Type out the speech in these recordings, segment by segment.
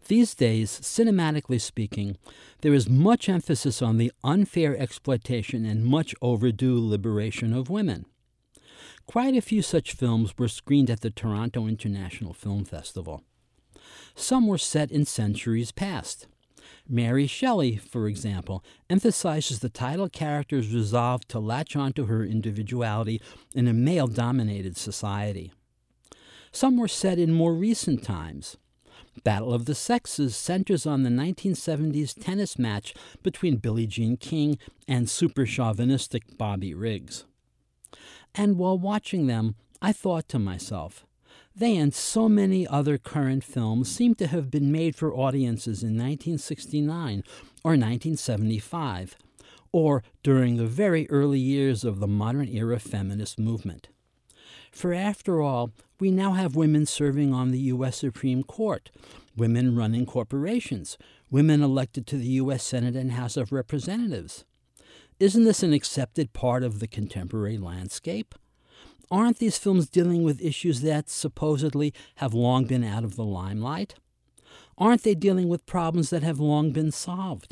These days, cinematically speaking, there is much emphasis on the unfair exploitation and much overdue liberation of women. Quite a few such films were screened at the Toronto International Film Festival. Some were set in centuries past. Mary Shelley, for example, emphasizes the title character's resolve to latch onto her individuality in a male-dominated society. Some were set in more recent times. Battle of the Sexes centers on the 1970s tennis match between Billie Jean King and super chauvinistic Bobby Riggs. And while watching them, I thought to myself, they and so many other current films seem to have been made for audiences in 1969 or 1975, or during the very early years of the modern-era feminist movement. For after all, we now have women serving on the U.S. Supreme Court, women running corporations, women elected to the U.S. Senate and House of Representatives. Isn't this an accepted part of the contemporary landscape? Aren't these films dealing with issues that supposedly have long been out of the limelight? Aren't they dealing with problems that have long been solved?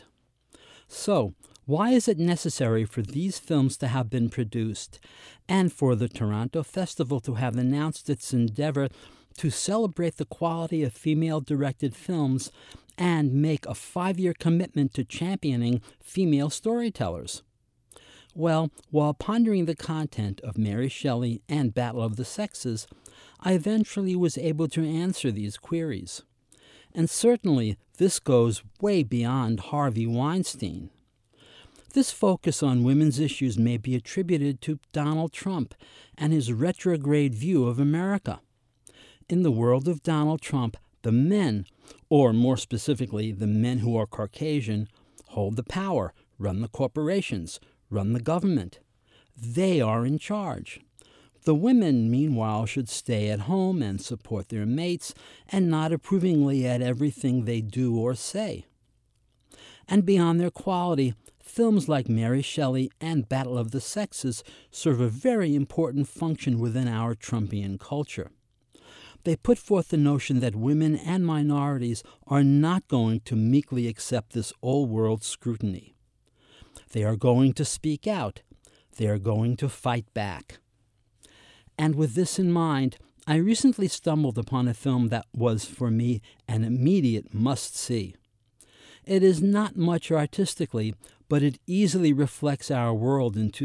So, why is it necessary for these films to have been produced and for the Toronto Festival to have announced its endeavor to celebrate the quality of female-directed films and make a 5-year commitment to championing female storytellers? Well, while pondering the content of Mary Shelley and Battle of the Sexes, I eventually was able to answer these queries. And certainly, this goes way beyond Harvey Weinstein. This focus on women's issues may be attributed to Donald Trump and his retrograde view of America. In the world of Donald Trump, the men, or more specifically, the men who are Caucasian, hold the power, run the corporations, run the government. They are in charge. The women, meanwhile, should stay at home and support their mates and nod approvingly at everything they do or say. And beyond their quality, films like Mary Shelley and Battle of the Sexes serve a very important function within our Trumpian culture. They put forth the notion that women and minorities are not going to meekly accept this old-world scrutiny. They are going to speak out. They are going to fight back. And with this in mind, I recently stumbled upon a film that was, for me, an immediate must-see. It is not much artistically, but it easily reflects our world in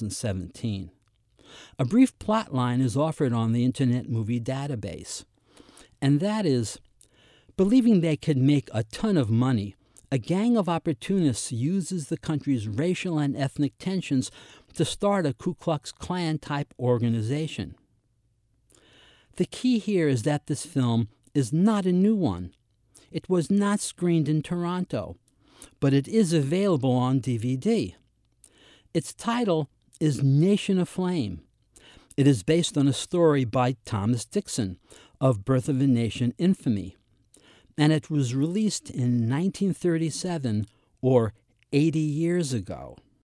2017. A brief plot line is offered on the Internet Movie Database, and that is, believing they could make a ton of money, a gang of opportunists uses the country's racial and ethnic tensions to start a Ku Klux Klan-type organization. The key here is that this film is not a new one. It was not screened in Toronto, but it is available on DVD. Its title is Nation Aflame. It is based on a story by Thomas Dixon of Birth of a Nation infamy, and it was released in 1937, or 80 years ago.